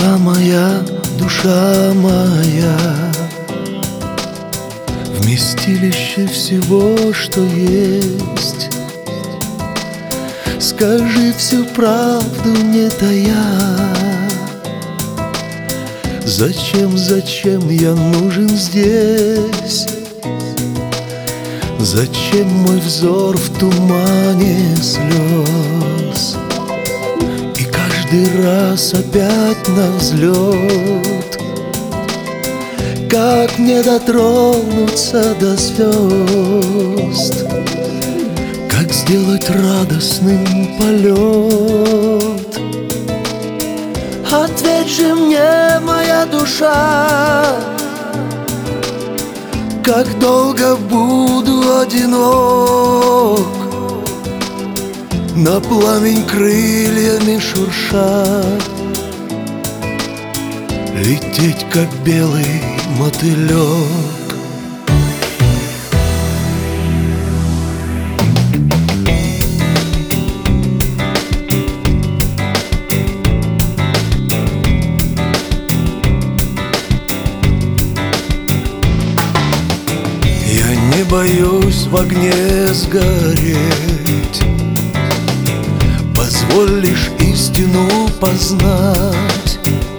душа моя, вместилище всего, что есть. Скажи всю правду, не тая. Зачем я нужен здесь? Зачем мой взор в тумане слез? И каждый раз опять на взлет. Как мне дотронуться до звезд? Как сделать радостным полет? Ответь же мне, моя душа, как долго буду одинок, на пламень крыльями шурша, лететь, как белый мотылек. Не боюсь в огне сгореть, позволь лишь истину познать,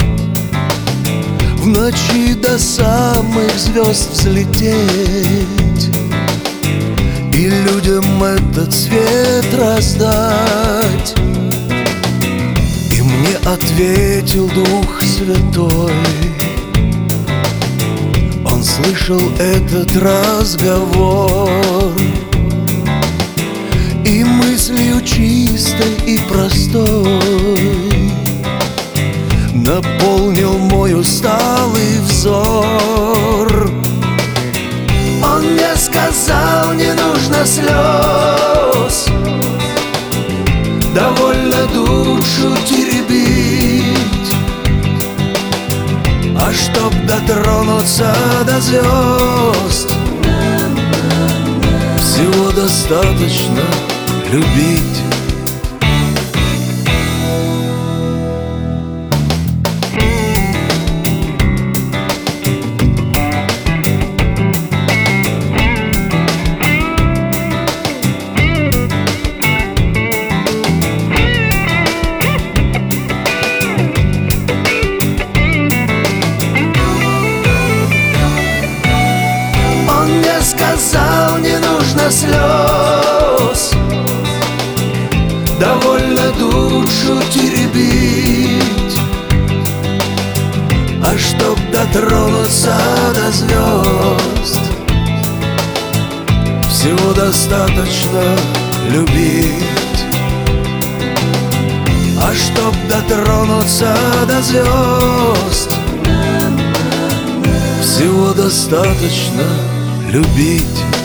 в ночи до самых звезд взлететь и людям этот свет раздать. И мне ответил Дух Святой. Он слышал этот разговор и мыслью чистой и простой наполнил мой усталый взор. Он мне сказал, не нужно слез, довольно душу теребить. А чтоб дотронуться до звезд, всего достаточно любить. Сказал, не нужно слез, довольно душу теребить. А чтоб дотронуться до звезд, всего достаточно любить. А чтоб дотронуться до звезд, всего достаточно любить.